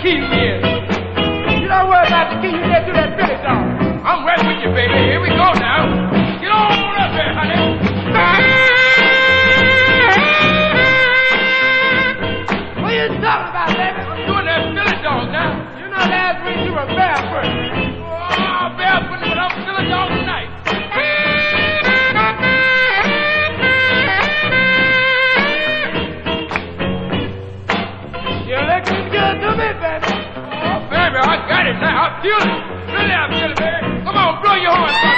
keys in. You don't worry about the key. You just do that Billy song. I'm right with you, baby. Here we go now. Get on up there, honey. What you talking about, baby? I'm doing that Billy dog now. You know last week you were barefoot. Oh, barefoot, but I'm Billy dog tonight. You're looking good to me, baby. Oh, baby, I got it now. I feel it. Really, I feel it, baby. Come on, blow your horn.